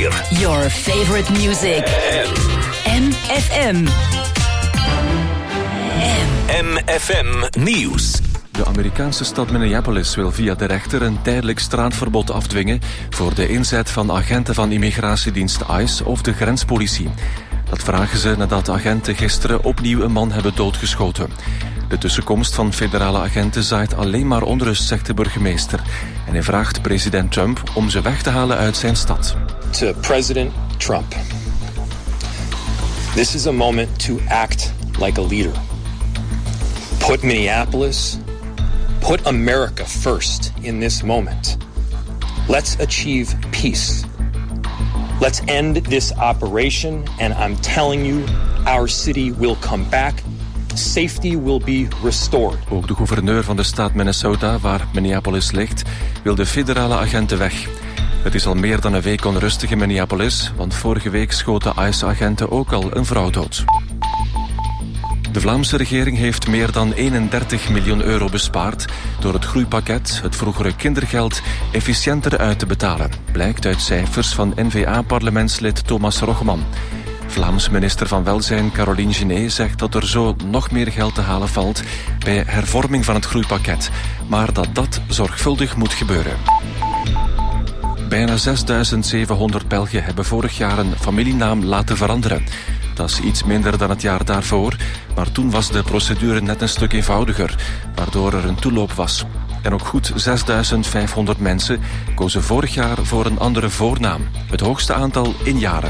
4. Your favorite music. MFM. MFM Nieuws. De Amerikaanse stad Minneapolis wil via de rechter een tijdelijk straatverbod afdwingen voor de inzet van agenten van immigratiedienst ICE of de grenspolitie. Dat vragen ze nadat agenten gisteren opnieuw een man hebben doodgeschoten. De tussenkomst van federale agenten zaait alleen maar onrust, zegt de burgemeester. En hij vraagt president Trump om ze weg te halen uit zijn stad. To President Trump. This is a moment to act like a leader. Put Minneapolis, put America first in this moment. Let's achieve peace. Let's end this operation, and I'm telling you, our city will come back. Safety will be restored. Ook de gouverneur van de staat Minnesota, waar Minneapolis ligt, wil de federale agenten weg. Het is al meer dan een week onrustig in Minneapolis, want vorige week schoten ICE-agenten ook al een vrouw dood. De Vlaamse regering heeft meer dan 31 miljoen euro bespaard door het groeipakket, het vroegere kindergeld, efficiënter uit te betalen. Blijkt uit cijfers van N-VA-parlementslid Thomas Rogman. Vlaams minister van Welzijn Caroline Genet zegt dat er zo nog meer geld te halen valt bij hervorming van het groeipakket, maar dat zorgvuldig moet gebeuren. Bijna 6.700 Belgen hebben vorig jaar een familienaam laten veranderen. Dat is iets minder dan het jaar daarvoor, maar toen was de procedure net een stuk eenvoudiger, waardoor er een toeloop was. En ook goed 6.500 mensen kozen vorig jaar voor een andere voornaam. Het hoogste aantal in jaren.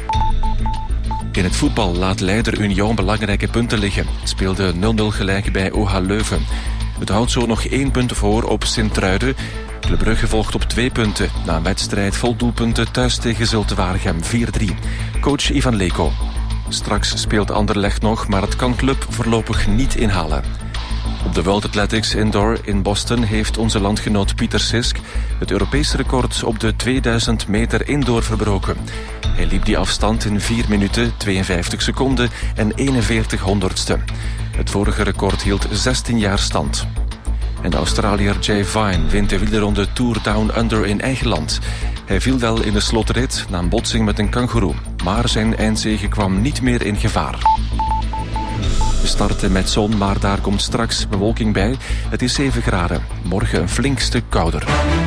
In het voetbal laat leider Union belangrijke punten liggen. Het speelde 0-0 gelijk bij OH Leuven. Het houdt zo nog 1 punt voor op Sint-Truiden. Club Brugge volgt op 2 punten. Na een wedstrijd vol doelpunten thuis tegen Zulte Waregem 4-3. Coach Ivan Leko. Straks speelt Anderlecht nog, maar het kan club voorlopig niet inhalen. Op de World Athletics Indoor in Boston heeft onze landgenoot Pieter Sisk het Europese record op de 2000 meter indoor verbroken. Hij liep die afstand in 4 minuten, 52 seconden en 41 honderdste. Het vorige record hield 16 jaar stand. En de Australiër Jay Vine wint de wielerronde Tour Down Under in eigen land. Hij viel wel in de slotrit na een botsing met een kangoeroe, maar zijn eindzege kwam niet meer in gevaar. We starten met zon, maar daar komt straks bewolking bij. Het is 7 graden. Morgen een flink stuk kouder.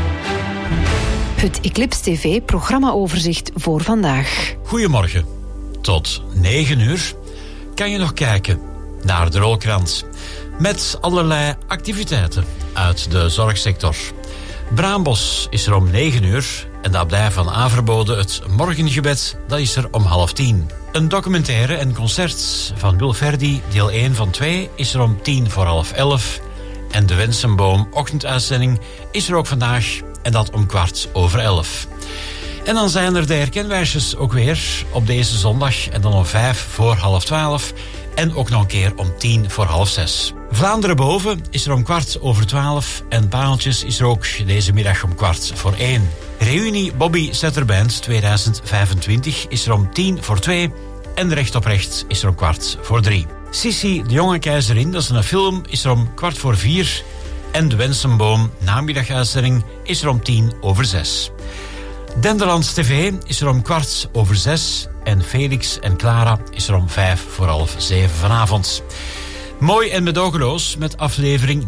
Het Eclipse TV programmaoverzicht voor vandaag. Goedemorgen. Tot 9 uur kan je nog kijken naar de Rolkrans. Met allerlei activiteiten uit de zorgsector. Braambos is er om 9 uur en de abdij van Averbode, het morgengebed, dat is er om 9:30. Een documentaire en concert van Wil Verdi, deel 1 van 2, is er om 10:45. En de Wensenboom ochtenduitzending is er ook vandaag en dat om 11:15. En dan zijn er de herkenwijsjes ook weer op deze zondag en dan om 5:45. En ook nog een keer om 5:10. Vlaanderen boven is er om 11:15 en Pareltjes is er ook deze middag om 1:15. Reunie Bobby Setter Band 2025 is er om 2:10 en Recht op Recht is er om 3:15. Sissi, de jonge keizerin, dat is een film, is er om 4:15 en de Wensenboom namiddaguitzending is er om 6:10. Denderlands TV is er om 6:15 en Felix en Clara is er om 6:05 vanavond. Mooi en medogeloos met aflevering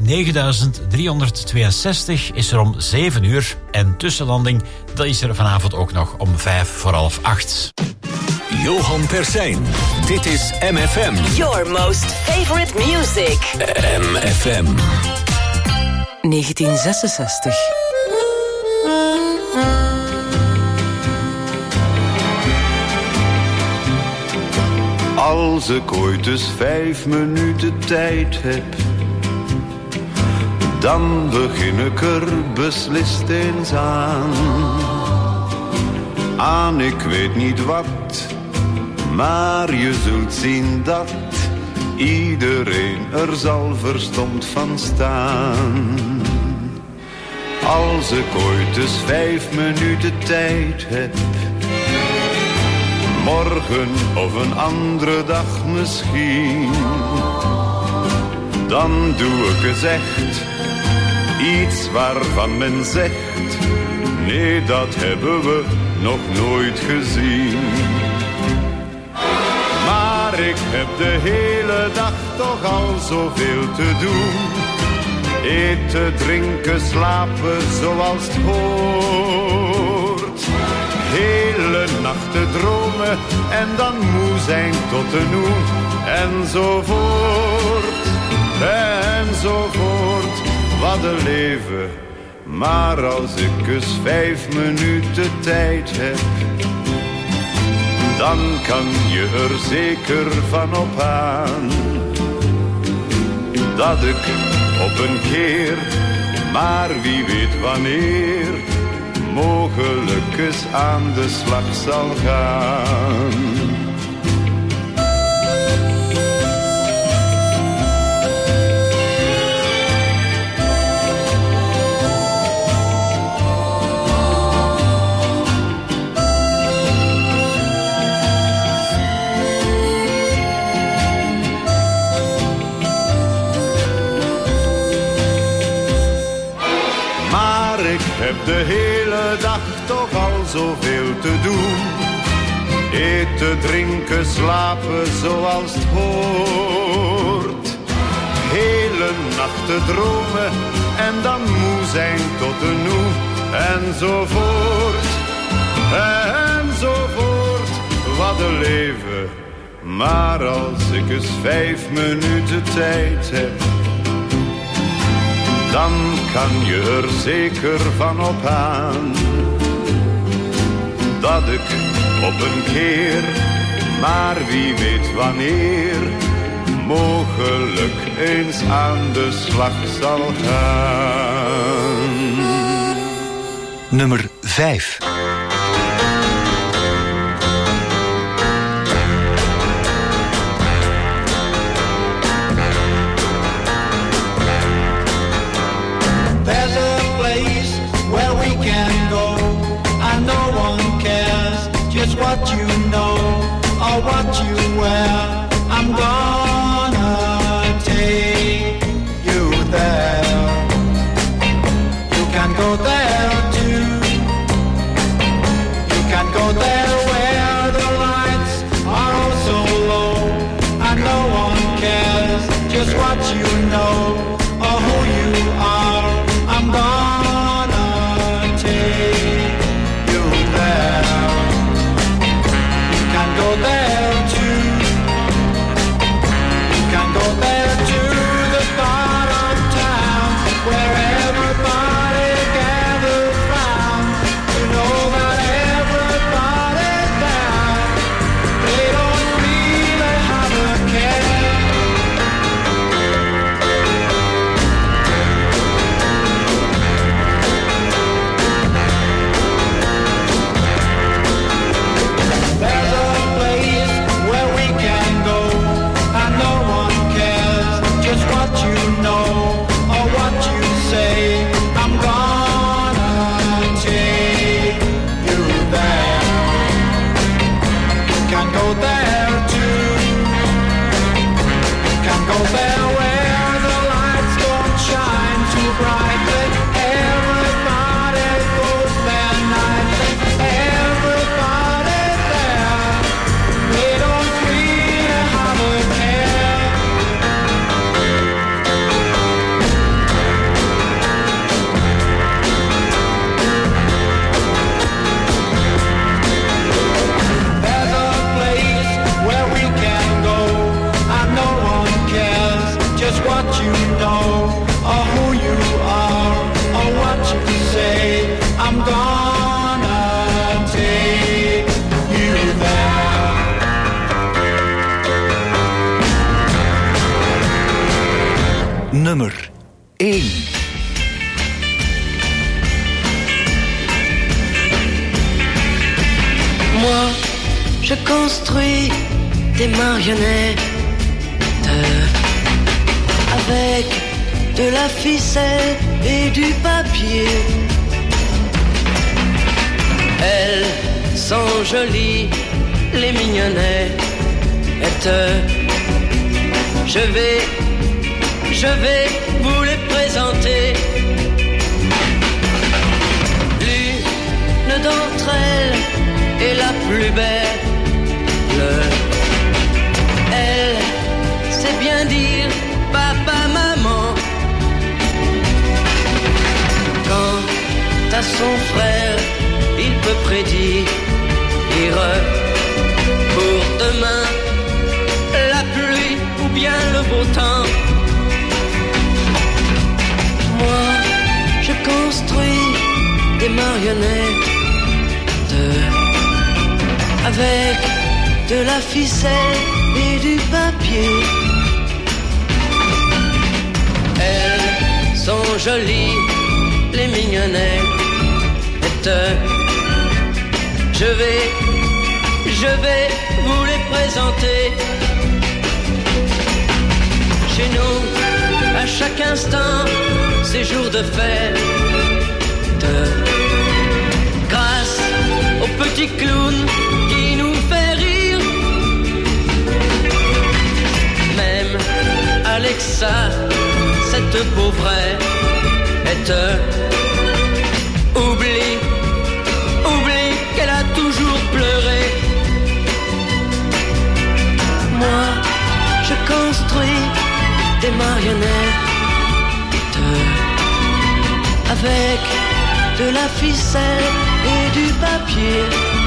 9362 is er om 7 uur en Tussenlanding, dat is er vanavond ook nog om 7:45. Johan Persijn. Dit is MFM. Your most favorite music. MFM. 1966. Als ik ooit dus 5 minuten tijd heb, dan begin ik er beslist eens aan. Aan ik weet niet wat, maar je zult zien dat iedereen er zal verstomd van staan. Als ik ooit dus 5 minuten tijd heb, morgen of een andere dag misschien, dan doe ik eens echt iets waarvan men zegt, nee, dat hebben we nog nooit gezien. Maar ik heb de hele dag toch al zoveel te doen. Eten, drinken, slapen zoals het hoort. Hele nachten dromen en dan moe zijn tot de noen. Enzovoort, enzovoort. Wat een leven. Maar als ik eens 5 minuten tijd heb, dan kan je er zeker van op aan dat ik op een keer, maar wie weet wanneer, mogelijk eens aan de slag zal gaan. Ik heb de hele dag toch al zoveel te doen. Eten, drinken, slapen zoals het hoort. Hele nachten dromen en dan moe zijn tot de noe. Enzovoort, enzovoort. Wat een leven. Maar als ik eens 5 minuten tijd heb, dan kan je er zeker van op aan dat ik op een keer, maar wie weet wanneer, mogelijk eens aan de slag zal gaan. Nummer 5. What you know or what you wear, I'm gonna take you there. You can go there too. You can go there where the lights are all so low and no one cares just what you know or who you are. I'm gonna take you there. Go there too. You can go there to the part of town where everybody gathers round. You know that everybody's there. They don't really have a care. There's a where we can go and no one cares just what you know or what you say. I'm gonna take you there. You can go there too. You can go there where the lights don't shine too brightly. Everybody goes there nightly. Everybody's there. They don't really have a care. There's a place where we can go and no one cares just what you know or who you are or what you say. I'm gonna take you there. Nummer 1. Moi, je construis des marionnettes avec de la ficelle et du papier. Elles sont jolies, les mignonnettes. Je vais vous les présenter. L'une d'entre elles son frère, il peut prédire pour demain la pluie ou bien le beau temps. Moi, je construis des marionnettes avec de la ficelle et du papier. Elles sont jolies, les mignonnettes. Je vais vous les présenter. Chez nous, à chaque instant, c'est jour de fête. Grâce au petit clown qui nous fait rire. Même Alexa, cette pauvrette, oublie qu'elle a toujours pleuré. Moi, je construis des marionnettes avec de la ficelle et du papier.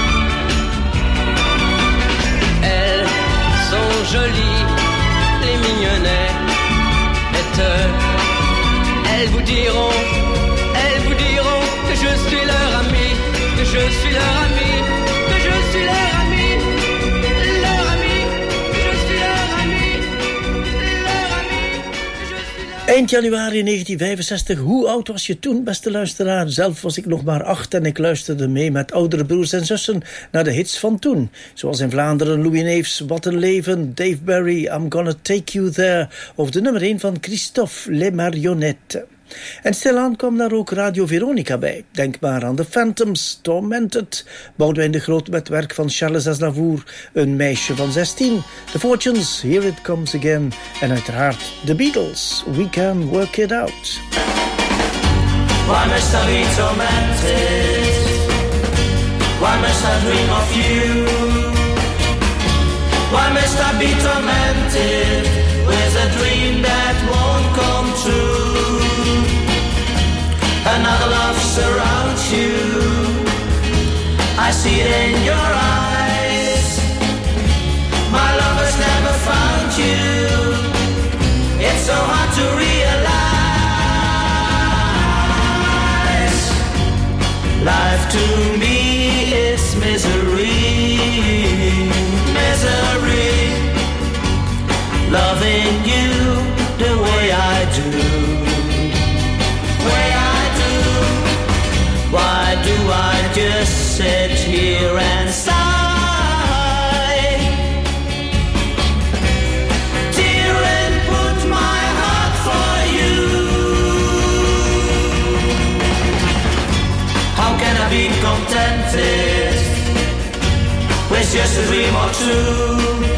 Elles sont jolies, les mignonnettes. Elles vous diront que je suis leur ami, que je suis leur ami, que je suis leur ami, leur ami, que je suis leur ami, leur ami, que je suis leur ami. Eind januari 1965, hoe oud was je toen, beste luisteraar? Zelf was ik nog maar 8 en ik luisterde mee met oudere broers en zussen naar de hits van toen. Zoals in Vlaanderen Louis Neefs, Wat een leven, Dave Barry, I'm Gonna Take You There, of de nummer 1 van Christophe, Les Marionnettes. En stilaan kwam daar ook Radio Veronica bij. Denk maar aan The Phantoms, Tormented, Boudewijn de Groot met werk van Charles Aznavour, Een meisje van 16, The Fortunes, Here It Comes Again en uiteraard The Beatles, We Can Work It Out. Why must I be tormented? Why must I dream of you? Why must I be tormented with a dream that won't come true? Another love surrounds you, I see it in your eyes. My love has never found you, it's so hard to realize. Life to me is misery, misery. Loving you the way I do. Why do I just sit here and sigh? Tear and put my heart for you. How can I be contented with just a dream or two?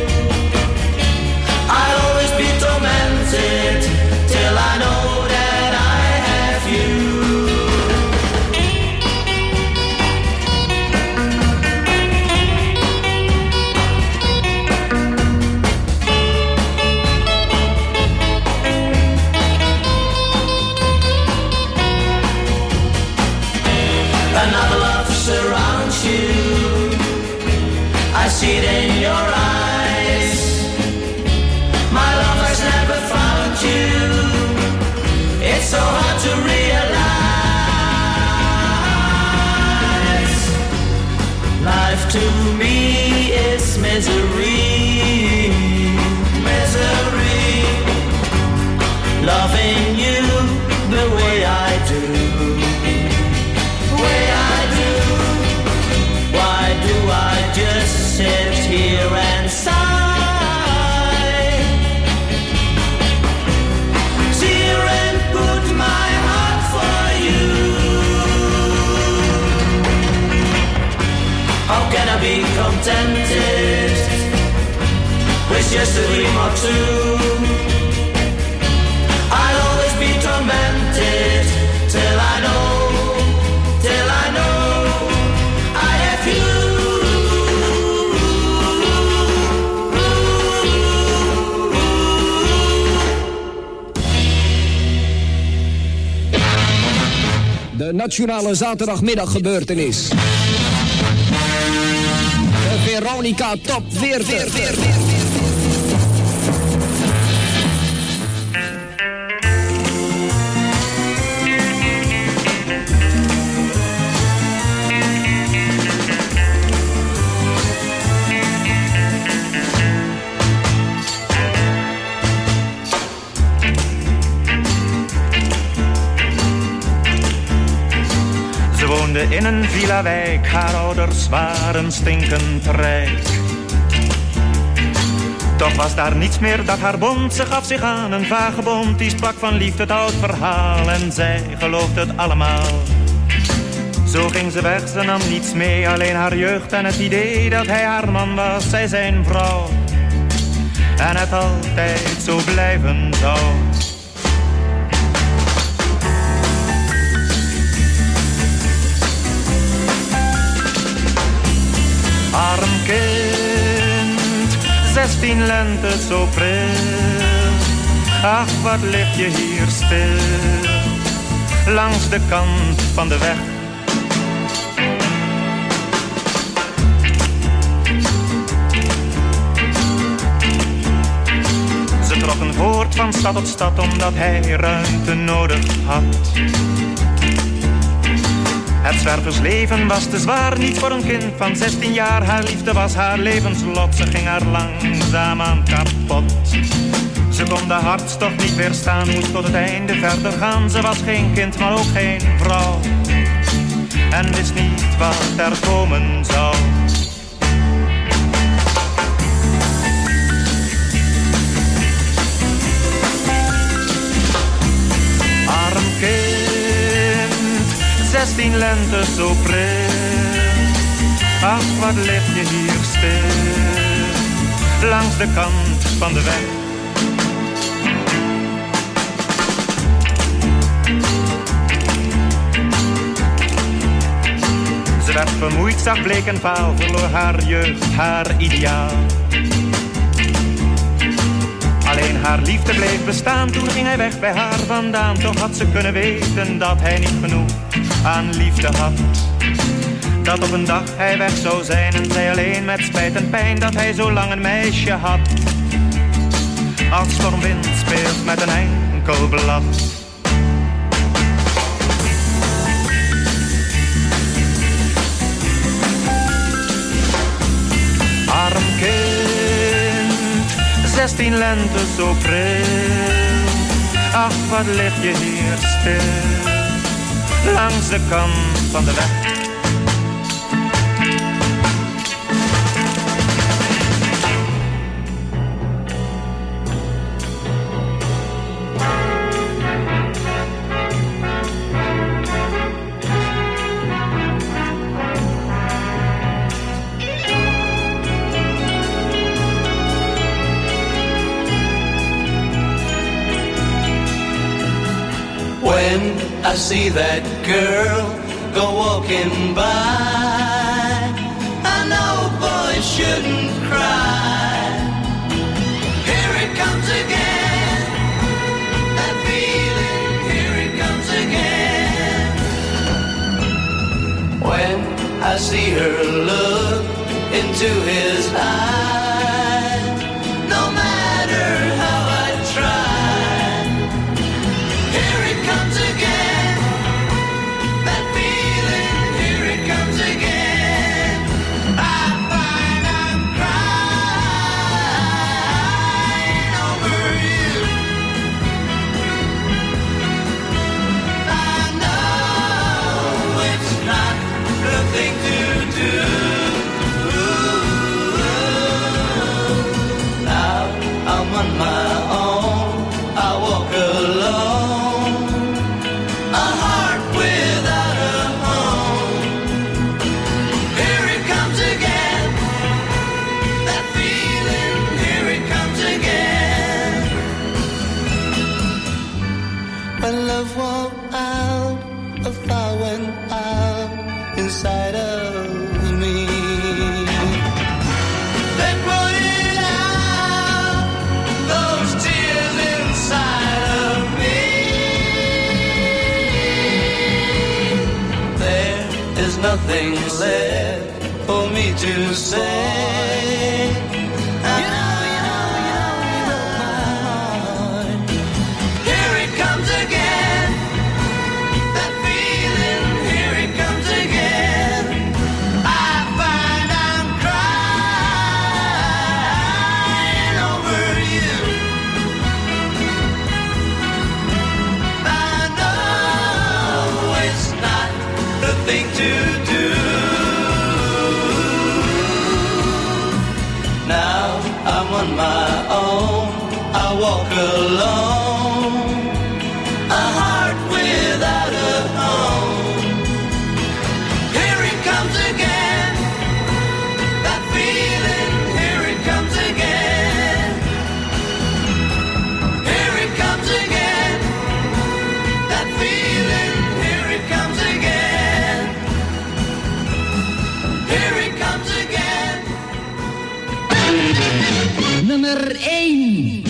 I'll always be tormented till I know that I have you. Another love surrounds you, I see it in your eyes. My love has never found you, it's so hard to realize. Life to me is misery, misery. Loving you the way I do. Just sit here and sigh. Tear and put my heart for you. How can I be contented with just a dream or two? I'll always be tormented till I know, till I know I have you. de nationale zaterdagmiddaggebeurtenis. De Veronica Top 40. In een villa-wijk, haar ouders waren stinkend rijk. Toch was daar niets meer dat haar bond, ze gaf zich aan een vagebond. Die sprak van liefde, het oud verhaal, en zij geloofde het allemaal. Zo ging ze weg, ze nam niets mee, alleen haar jeugd en het idee dat hij haar man was, zij zijn vrouw. En het altijd zo blijven zou. Arm kind, 16 lente zo pril. Ach, wat lig je hier stil, langs de kant van de weg. Ze trokken voort van stad tot stad, omdat hij ruimte nodig had. Het zwerversleven was te zwaar, niet voor een kind van 16 jaar. Haar liefde was haar levenslot, ze ging haar langzaamaan kapot. Ze kon de hartstocht niet weerstaan, moest tot het einde verder gaan. Ze was geen kind, maar ook geen vrouw, en wist niet wat er komen zou. Arm kind, 16 lente zo pril. Ach, wat lig je hier stil, langs de kant van de weg. Ze werd vermoeid, zag bleek en vaal, verloor haar jeugd, haar ideaal. Alleen haar liefde bleef bestaan, toen ging hij weg bij haar vandaan. Toch had ze kunnen weten dat hij niet genoeg aan liefde had. Dat op een dag hij weg zou zijn en zij alleen met spijt en pijn dat hij zo lang een meisje had. Als stormwind speelt met een enkel blad. Arm kind, 16 lente zo pril. Ach, wat lig je hier stil, langs de kant van de weg. When I see that girl go walking by, I know boys shouldn't cry. Here it comes again, that feeling, here it comes again. When I see her look into his eyes, no matter how I try, comes again, that feeling, here it comes again. I find I'm crying over you. I know it's not the thing to do. Now I'm on my own, I walk alone. Inside of me, they put it out, those tears inside of me. nothing left for me to say. You know, my heart. Here it comes again. That feeling, here it comes again. I find I'm crying over you. I know it's not the thing to do. Now I'm on my own, I walk alone, a heart without a home. Here it comes again, that feeling, here it comes again. Here it comes again, that feeling, here it comes again. Here it comes again. Nummer 1.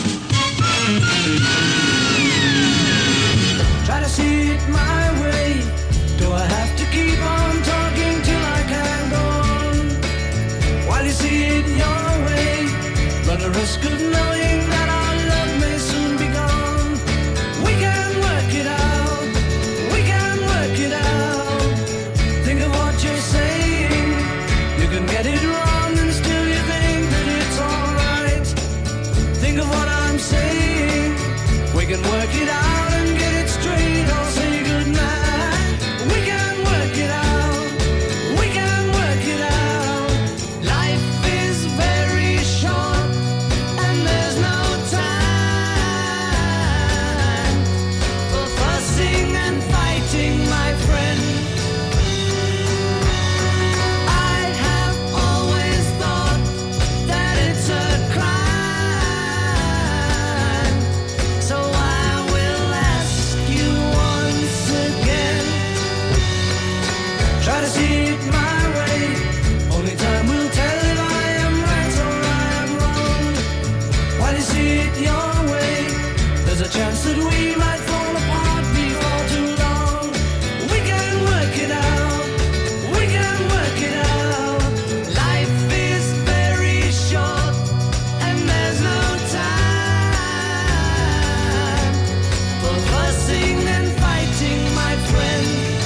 Try to see it my way. Do I have to keep on talking till I can go on? While you see it your way, run the risk of knowing that our love may soon be gone. We can work it out, we can work it out. Think of what you're saying. You can get it wrong and still you think that it's alright. Think of what I'm saying. We can work it out and get it straight or say goodnight. We can work it out, we can work it out. Life is very short and there's no time for fussing and fighting, my friend. I have always thought that it's a crime, so I will ask you once again. Try to see it my way, only time will tell if I am right or I am wrong. While you see it your way, there's a chance that we might fall apart before too long. We can work it out, we can work it out. Life is very short and there's no time for fussing and fighting, my friend.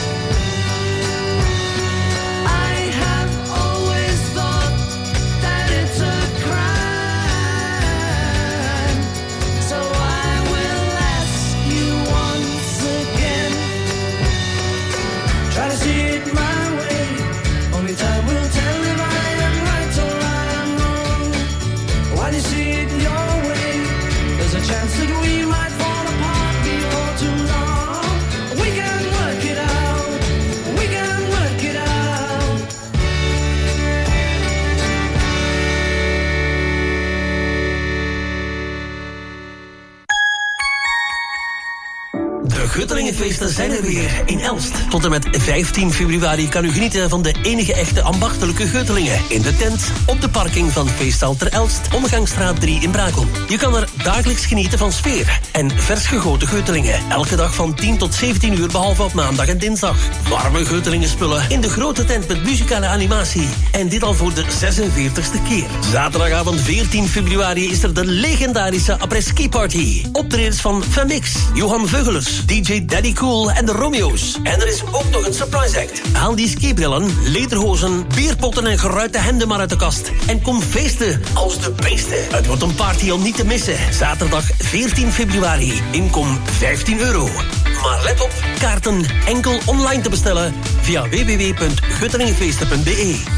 I have always thought that it's a crime, so I will ask you once again. Try to see it my way, only time will tell if I am right or I am wrong. While you see it your way, there's a chance that we might fall apart before too long. We can work it out, we can work it out. De Guttelingenfeesten zijn er weer in Elst. Tot en met 15 februari kan u genieten van de enige echte ambachtelijke Guttelingen. In de tent, op de parking van Feesthal ter Elst, Omgangsstraat 3 in Brakel. Je kan er dagelijks genieten van sfeer en vers gegoten Guttelingen. Elke dag van 10 tot 17 uur, behalve op maandag en dinsdag. Warme Guttelingenspullen in de grote tent met muzikale animatie. En dit al voor de 46e keer. Zaterdagavond 14 februari is er de legendarische après-ski party. Optredens van Femix, Johan Veugelers, DJ Daddy Cool en de Romeo's. En er is ook nog een surprise act. Haal die skibrillen, lederhozen, bierpotten en geruite hemden maar uit de kast. En kom feesten als de beesten. Het wordt een party om niet te missen. Zaterdag 14 februari. Inkom €15. Maar let op, kaarten enkel online te bestellen via www.guttelingenfeesten.be.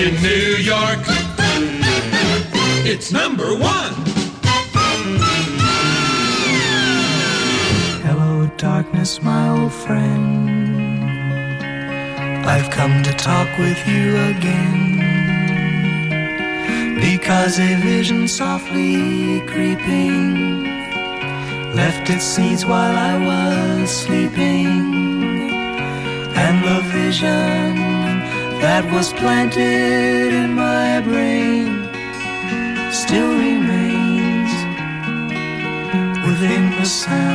In New York, it's number one. Hello, darkness, my old friend. I've come to talk with you again, because a vision softly creeping left its seeds while I was sleeping, and the vision that was planted in my brain still remains within the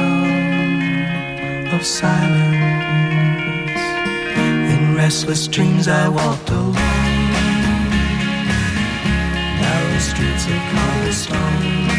sound of silence. In restless dreams I walked alone, narrow streets of cobblestone,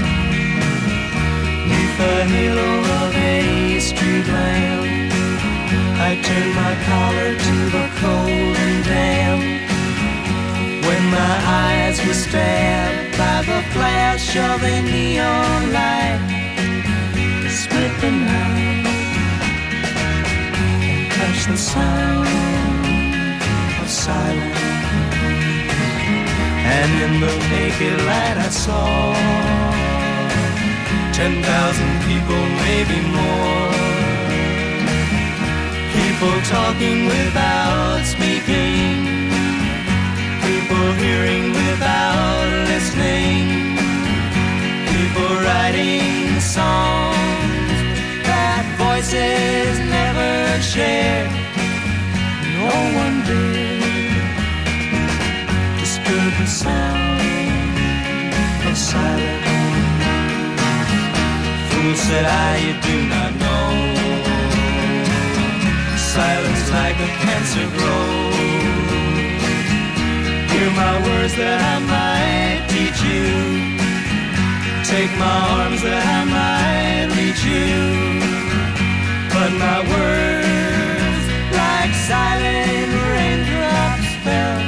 neath the halo of a street lamp. I turned my collar to the cold and damp, when my eyes were stabbed by the flash of a neon light. Split the night and touch the sound of silence. And in the naked light I saw 10,000 people, maybe more. People talking without speaking, people hearing without listening, people writing songs that voices never shared. No one dared disturb the sound of silence. Fool, said I, you do not know, silence like a cancer grows. Hear my words that I might teach you, take my arms that I might reach you, but my words like silent raindrops fell,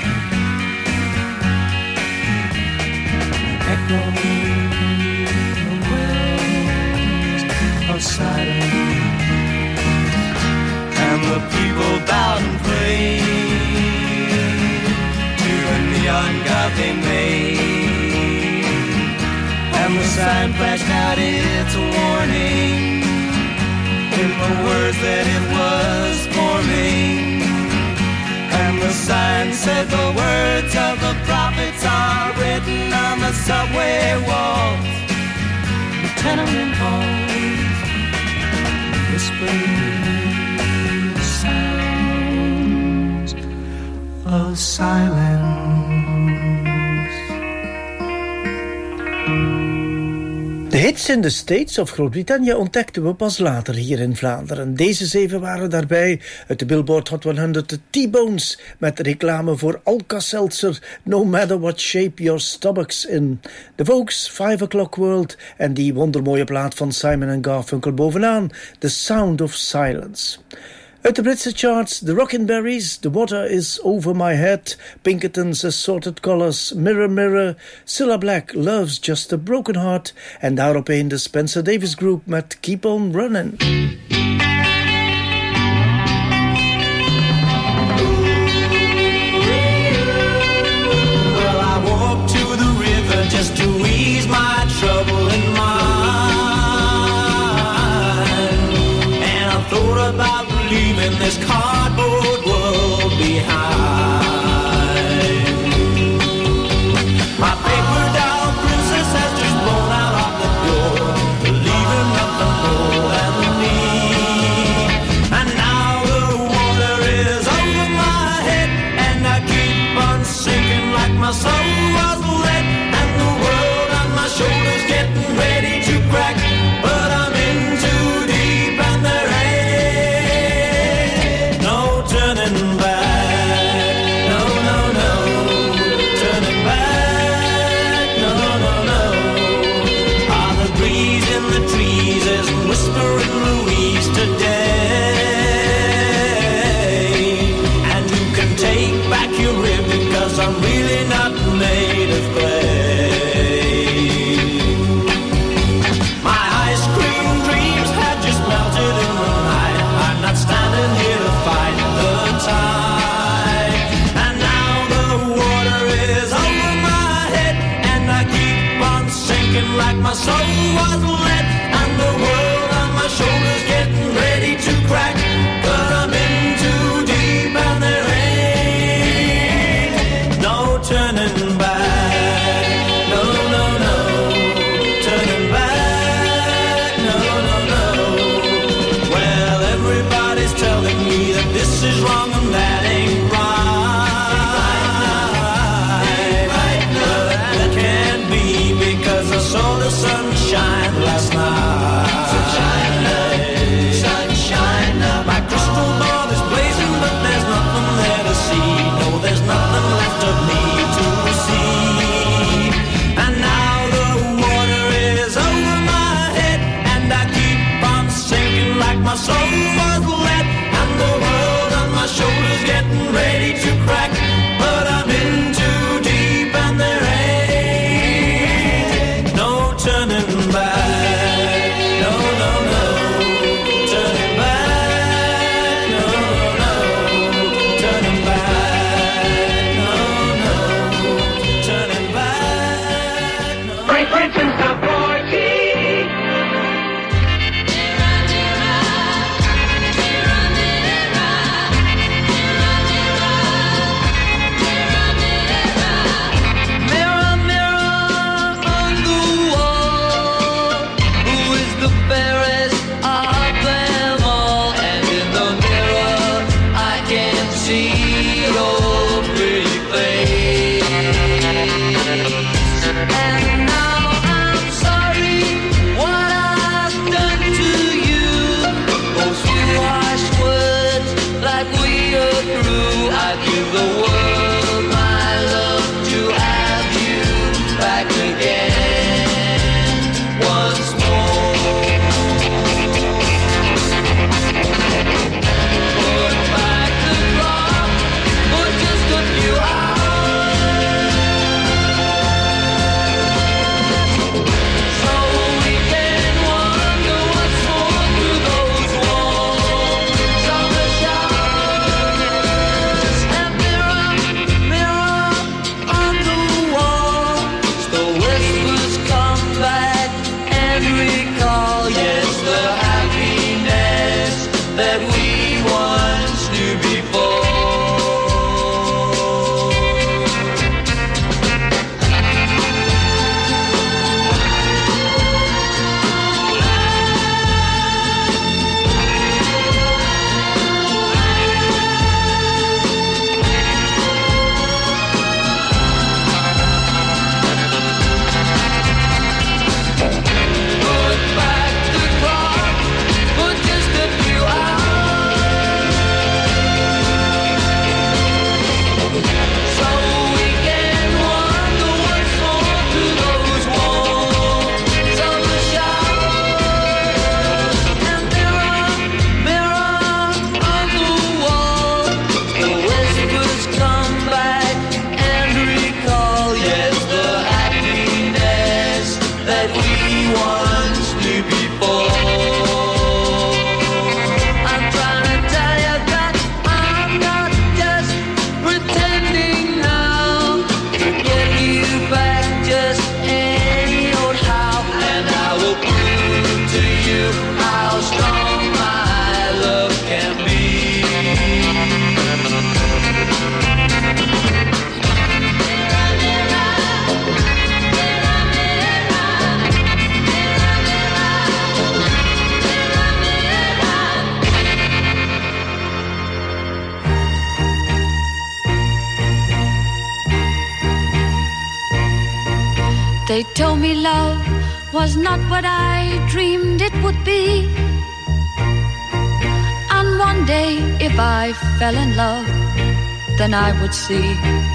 echoing the wells of silence. And the people bowed and prayed to the neon god they made, and the sign flashed out its warning in the words that it was forming. And the sign said the words of the prophets are written on the subway walls, the tenement halls, whispering of silence. De hits in de States of Groot-Brittannië ontdekten we pas later hier in Vlaanderen. Deze 7 waren daarbij uit de Billboard Hot 100 de T-Bones met reclame voor Alka-Seltzer, No Matter What Shape Your Stomach's In. The Vokes, 5 O'Clock World en die wondermooie plaat van Simon & Garfunkel bovenaan, The Sound of Silence. Uit de Britse charts, The Rockin' The Water Is Over My Head, Pinkerton's Assorted Colors, Mirror Mirror, Cilla Black, Love's Just a Broken Heart en daaropeen de Spencer Davis Group met Keep On Running. Well, I walked to the river just to ease my trouble in mind, and I thought about leaving this cardboard world behind. My paper doll princess has just blown out of the door, leaving nothing more than me. And now the water is over my head, and I keep on sinking like my soul was lead, and the world on my shoulders getting ready to crack, but I'm in too deep and there ain't no They told me love was not what I dreamed it would be. And one day, if I fell in love, then I would see.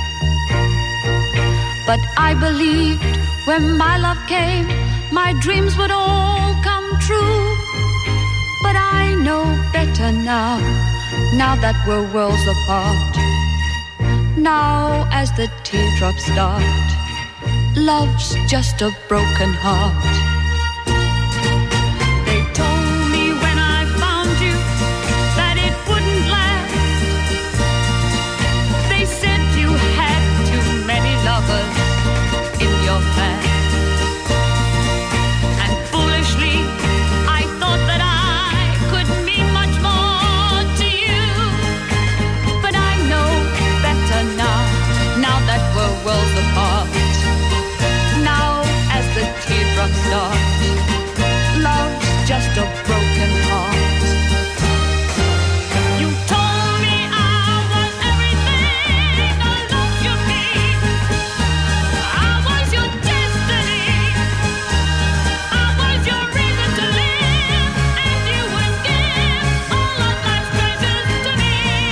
But I believed when my love came, my dreams would all come true. But I know better now, now that we're worlds apart. Now as the teardrops start, love's just a broken heart. They told me when I found you that it wouldn't last. They said you had too many lovers in your past. And foolishly I thought that I could mean much more to you. But I know better now, now that we're worlds apart. Now as the teardrops start, love's just a broken heart. You told me I was everything a love should be. I was your destiny. I was your reason to live, and you would give all of life's treasures to me.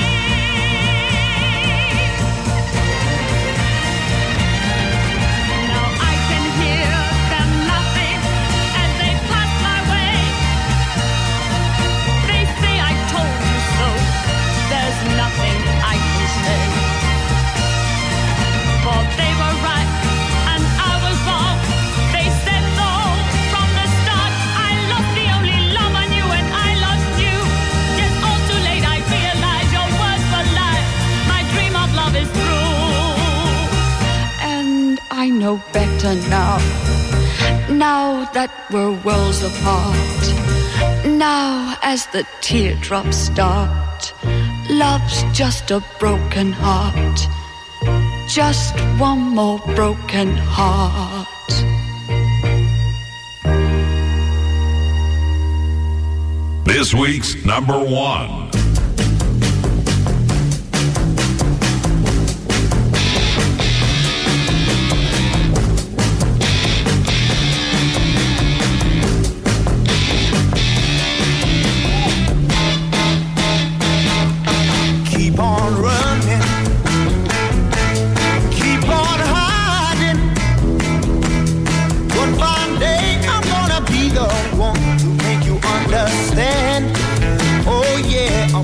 Now I can hear them laughing as they pass my way. They say I told you so. There's nothing I can say. For they were right and I was wrong. They said so from the start. I lost the only love I knew and I lost you. Just all too late I realized your words were lies. My dream of love is through. And I know better now, now that we're worlds apart. Now as the teardrops start, love's just a broken heart. Just one more broken heart. This week's number one. Keep on running, keep on hiding. One fine day I'm gonna be the one to make you understand. Oh yeah, I'm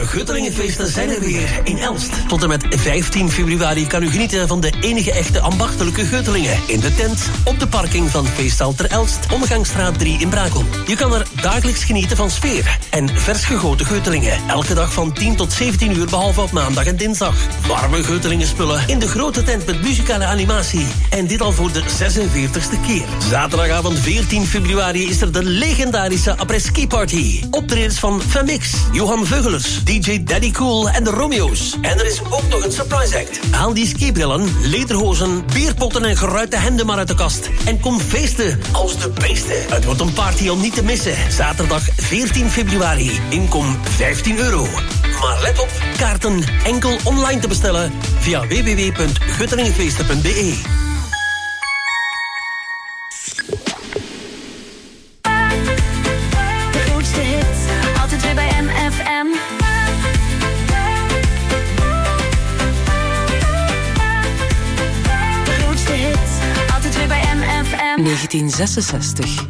Guttelingenfeesten zijn er weer in Elst. Tot en met 15 februari kan u genieten van de enige echte ambachtelijke Guttelingen. In de tent, op de parking van Feesthal ter Elst, Omgangsstraat 3 in Brakel. Je kan er dagelijks genieten van sfeer en vers gegoten Guttelingen. Elke dag van 10 tot 17 uur, behalve op maandag en dinsdag. Warme Guttelingenspullen in de grote tent met muzikale animatie. En dit al voor de 46e keer. Zaterdagavond 14 februari is er de legendarische après-ski party. Optredens van Femix, Johan Veugelers, DJ Daddy Cool en de Romeo's. En er is ook nog een surprise act. Haal die skibrillen, lederhozen, bierpotten en geruite hemden maar uit de kast. En kom feesten als de beesten. Het wordt een party om niet te missen. Zaterdag 14 februari. Inkom €15. Maar let op, kaarten enkel online te bestellen via www.guttelingenfeesten.be. De grootste hits, altijd weer bij MFM. De grootste hits, altijd weer bij MFM. 1966.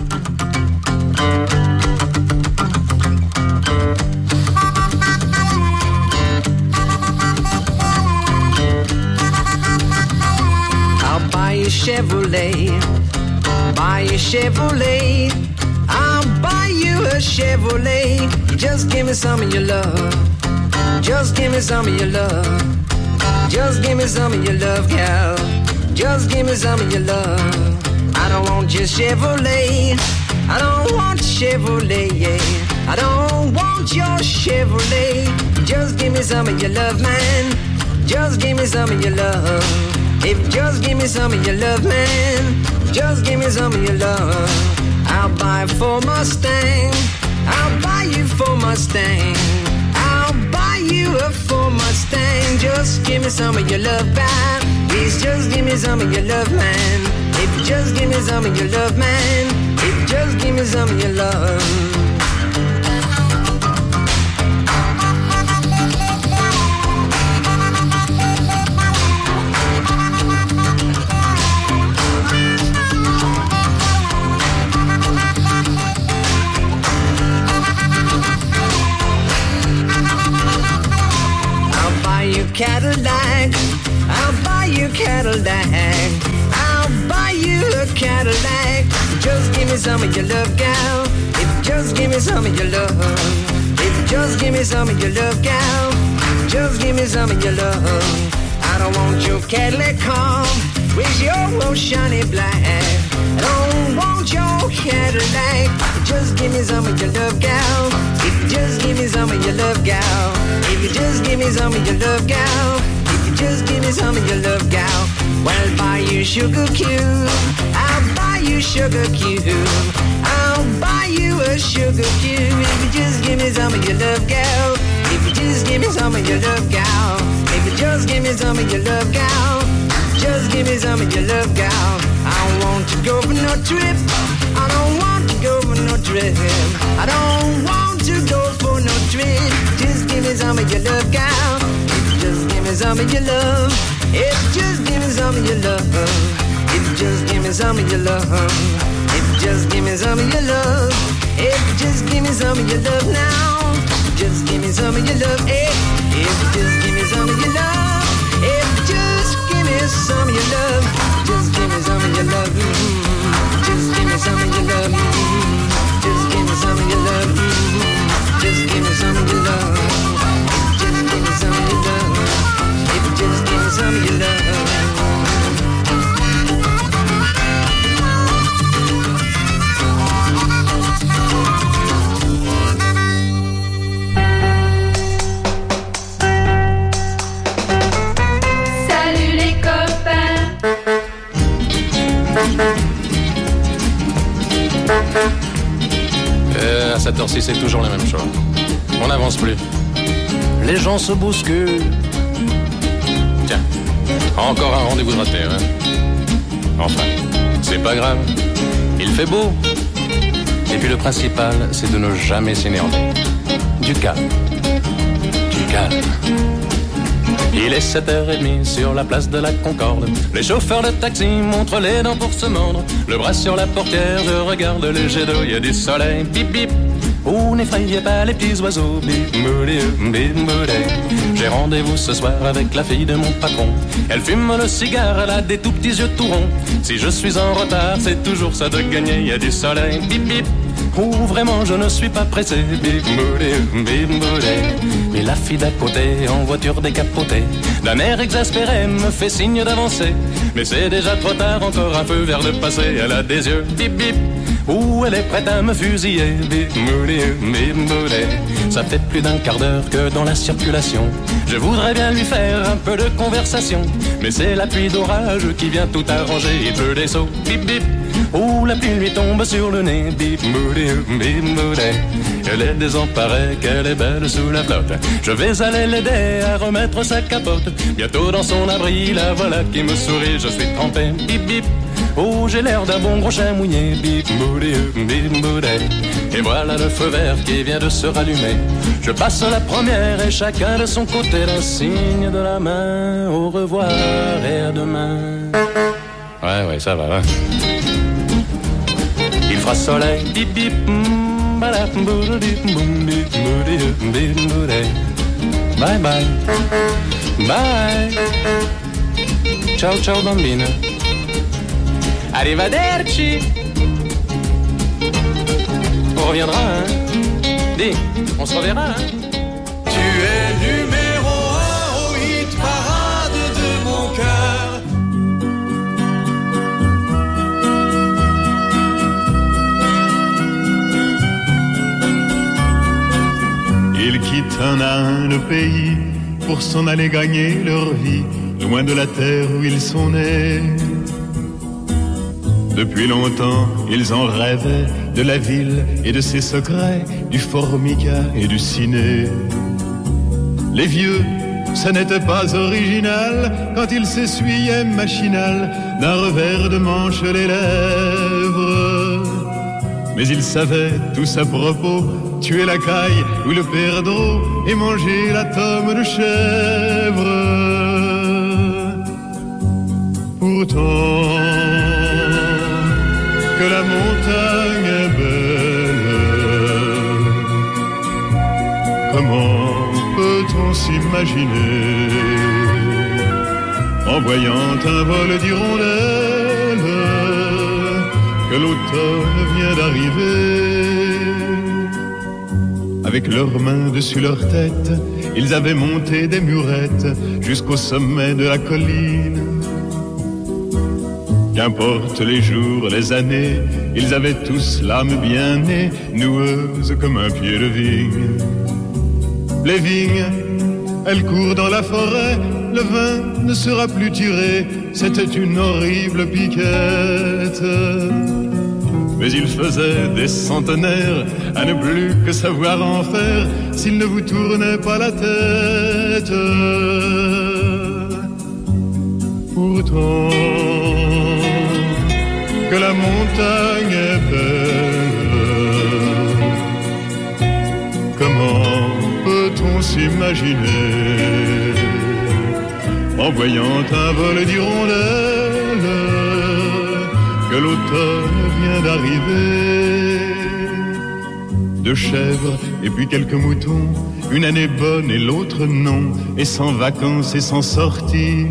Chevrolet, buy a Chevrolet. I'll buy you a Chevrolet. Just give me some of your love. Just give me some of your love. Just give me some of your love, gal. Just give me some of your love. I don't want your Chevrolet. I don't want Chevrolet, yeah. I don't want your Chevrolet. Just give me some of your love, man. Just give me some of your love. If you just give me some of your love, man, just give me some of your love. I'll buy for Mustang. I'll buy you for Mustang. I'll buy you a for Mustang. Just give me some of your love, man. Please just give me some of your love, man. If you just give me some of your love, man. If you just give me some of your love. Cadillac, I'll buy you Cadillac. I'll buy you a Cadillac. Just give me some of your love, gal. If you just give me some of your love. If you just give me some of your love, gal. Just give me some of your love. I don't want your Cadillac car with your old shiny black. I don't want your Cadillac. Just give me some of your love, gal. If you just give me some of your love, gal. If you just give me some of your love, gal. If you just give me some of your love, gal. Well, I'll buy you sugar cube. I'll buy you sugar cube. I'll buy you a sugar cube. If you just give me some of your love, gal. If you just give me some of your love, gal. If you just give me some of your love, gal. Just give me some of your love, gal. I don't want to go for no trip. I don't want to go for no trip. I don't want to go for no trip. Just give me some of your love, gal. Just give me some of your love. If just give me some of your love. If just give me some of your love. If just give me some of your love. If just give me some of your love now. Just give me some of your love. If just give me some of your love. If just give me some of your love. Just give me some of your love. Just give me some of your love. Just give me some of your love. Just give me some of your love. Just give me some of your love. If you just give me some of your love. Salut les copains. À cette heure-ci, c'est toujours la même chose. On n'avance plus. Les gens se bousculent. Tiens, encore un rendez-vous de raté, hein. Enfin, c'est pas grave. Il fait beau. Et puis le principal, c'est de ne jamais s'énerver. Du calme. Du calme. Il est 7h30 sur la place de la Concorde. Les chauffeurs de taxi montrent les dents pour se mordre. Le bras sur la portière, je regarde le jet d'eau, il y a du soleil, bip bip. Oh, n'effrayez pas les petits oiseaux. J'ai rendez-vous ce soir avec la fille de mon patron. Elle fume le cigare, elle a des tout petits yeux tout ronds. Si je suis en retard, c'est toujours ça de gagner. Il y a du soleil, bip bip. Oh, vraiment, je ne suis pas pressé. Mais la fille d'à côté, en voiture décapotée, d'un air exaspéré, me fait signe d'avancer. Mais c'est déjà trop tard, encore un peu vers le passé. Elle a des yeux, bip bip. Où elle est prête à me fusiller. Ça fait plus d'un quart d'heure que dans la circulation je voudrais bien lui faire un peu de conversation, mais c'est la pluie d'orage qui vient tout arranger. Il pleut des seaux, bip bip. Oh, la pluie lui tombe sur le nez. Bip elle est désemparée, qu'elle est belle sous la flotte. Je vais aller l'aider à remettre sa capote. Bientôt dans son abri, la voilà qui me sourit. Je suis trempé, bip bip. Oh, j'ai l'air d'un bon gros chien mouillé. Bip et voilà le feu vert qui vient de se rallumer. Je passe la première et chacun de son côté d'un signe de la main. Au revoir et à demain. Ouais, ça va, hein. Il fera soleil, bip bip. Bye bye. Bye. Ciao ciao bambina. Arrivederci. On reviendra, hein. Dis, on se reverra, hein. Tu es numéro 1 au hit parade de mon cœur. Ils quittent un à un le pays pour s'en aller gagner leur vie, loin de la terre où ils sont nés. Depuis longtemps, ils en rêvaient de la ville et de ses secrets, du formica et du ciné. Les vieux, ça n'était pas original quand ils s'essuyaient machinal d'un revers de manche les lèvres. Mais ils savaient tous à propos tuer la caille ou le perdreau et manger la tome de chèvre. Pourtant, que la montagne est belle, comment peut-on s'imaginer en voyant un vol d'hirondelles que l'automne vient d'arriver. Avec leurs mains dessus leur tête, ils avaient monté des murettes jusqu'au sommet de la colline. Qu'importe les jours, les années, ils avaient tous l'âme bien née, noueuse comme un pied de vigne. Les vignes, elles courent dans la forêt, le vin ne sera plus tiré, c'était une horrible piquette. Mais il faisait des centenaires à ne plus que savoir en faire s'il ne vous tournait pas la tête. Pourtant, que la montagne est belle, comment peut-on s'imaginer en voyant un vol d'hirondelles que l'automne vient d'arriver. Deux chèvres et puis quelques moutons, une année bonne et l'autre non, et sans vacances et sans sortie.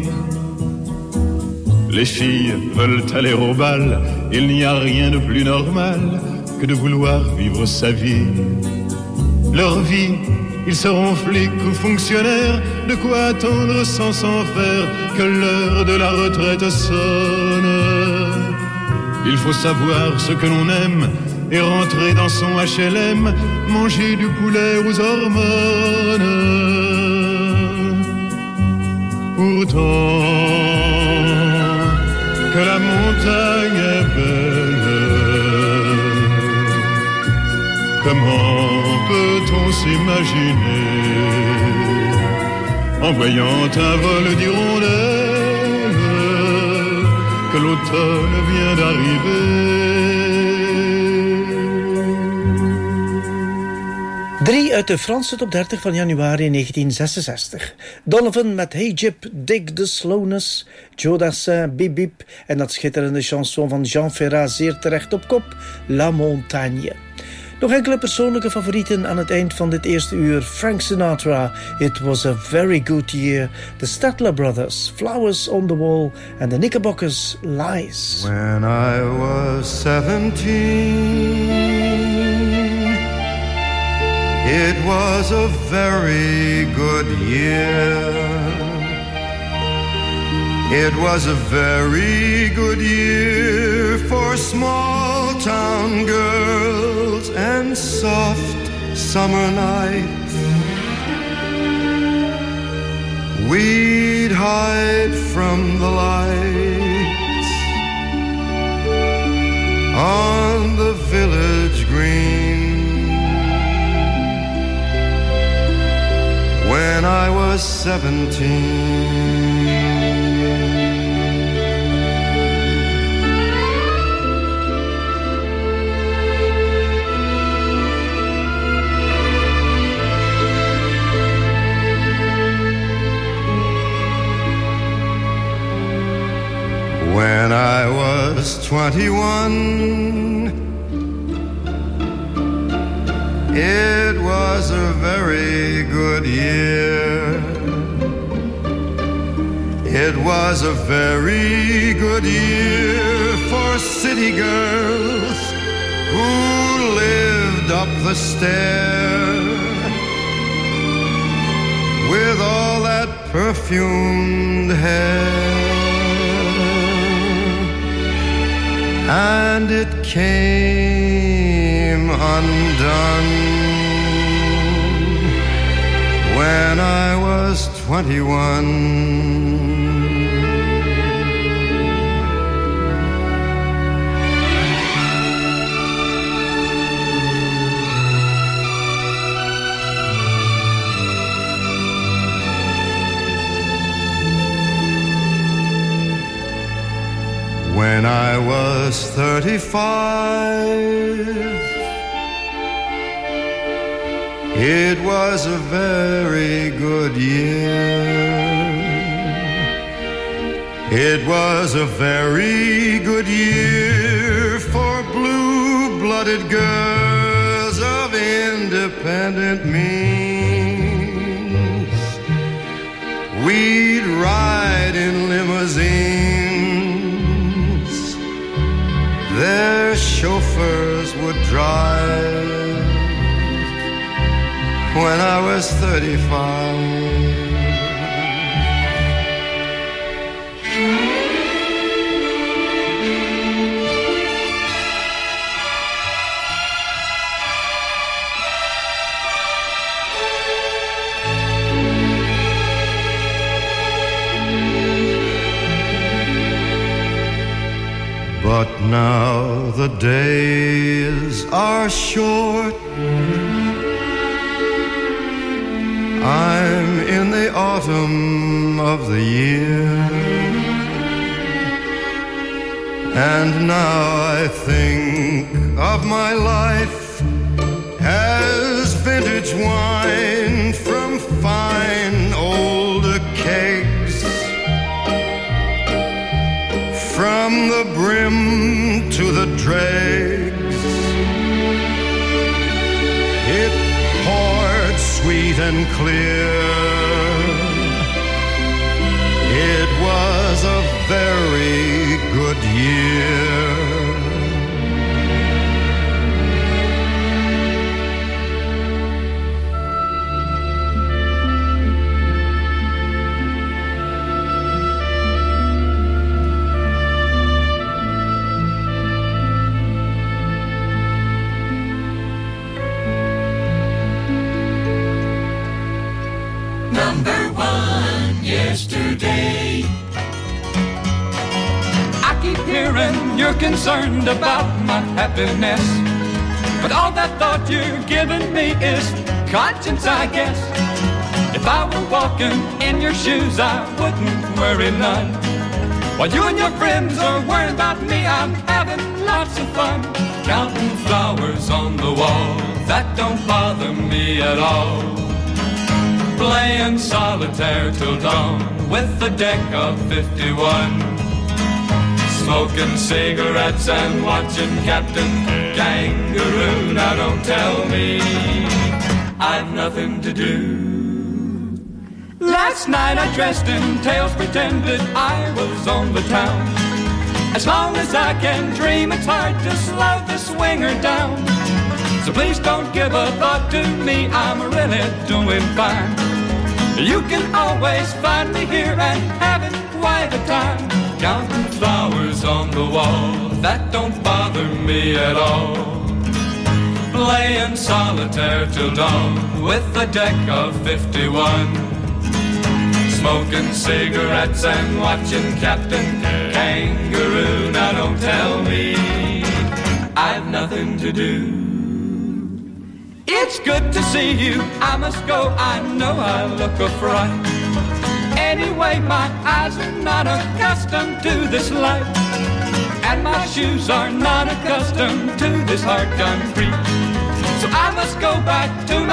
Les filles veulent aller au bal, il n'y a rien de plus normal que de vouloir vivre sa vie. Leur vie, ils seront flics ou fonctionnaires, de quoi attendre sans s'en faire que l'heure de la retraite sonne. Il faut savoir ce que l'on aime et rentrer dans son HLM, manger du poulet aux hormones. Pourtant, que la montagne est belle, comment peut-on s'imaginer en voyant un vol d'hirondelles que l'automne vient d'arriver. 3 uit de Franse top 30 van januari 1966. Donovan met Hey Gyp, Dig the Slowness, Joe Dassin, Bip Bip en dat schitterende chanson van Jean Ferrat zeer terecht op kop, La Montagne. Nog enkele persoonlijke favorieten aan het eind van dit eerste uur. Frank Sinatra, It Was a Very Good Year. The Statler Brothers, Flowers on the Wall. En de Knickerbockers, Lies. When I was 17, it was a very good year. It was a very good year for small town girls and soft summer nights. We'd hide from the lights on the village green. When I was 17, when I was 21, it was a very good year. It was a very good year for city girls who lived up the stair with all that perfumed hair. And it came undone when I was 21. When I was 35, it was a very good year. It was a very good year for blue-blooded girls of independent means. We'd ride in limousines, their chauffeurs would drive. When I was 35, but now the days are short. I'm in the autumn of the year, and now I think of my life as vintage wine from fine old kegs, from the brim to the dregs. It poured sweet and clear. It was a very good year. Yesterday, I keep hearing you're concerned about my happiness, but all that thought you're giving me is conscience, I guess. If I were walking in your shoes, I wouldn't worry none. While you and your friends are worrying about me, I'm having lots of fun. Counting flowers on the wall, that don't bother me at all. Playing solitaire till dawn with a deck of 51. smoking cigarettes and watching Captain Kangaroo. Now don't tell me I've nothing to do. Last night I dressed in tails, pretended I was on the town. As long as I can dream, it's hard to slow the swinger down. So please don't give a thought to me, I'm really doing fine. You can always find me here and having quite a time. Counting flowers on the wall, that don't bother me at all. Playing solitaire till dawn with a deck of 51. Smoking cigarettes and watching Captain Kangaroo. Now don't tell me I've nothing to do. It's good to see you, I must go, I know I look a fright. Anyway, my eyes are not accustomed to this life, and my shoes are not accustomed to this hard concrete. So I must go back to my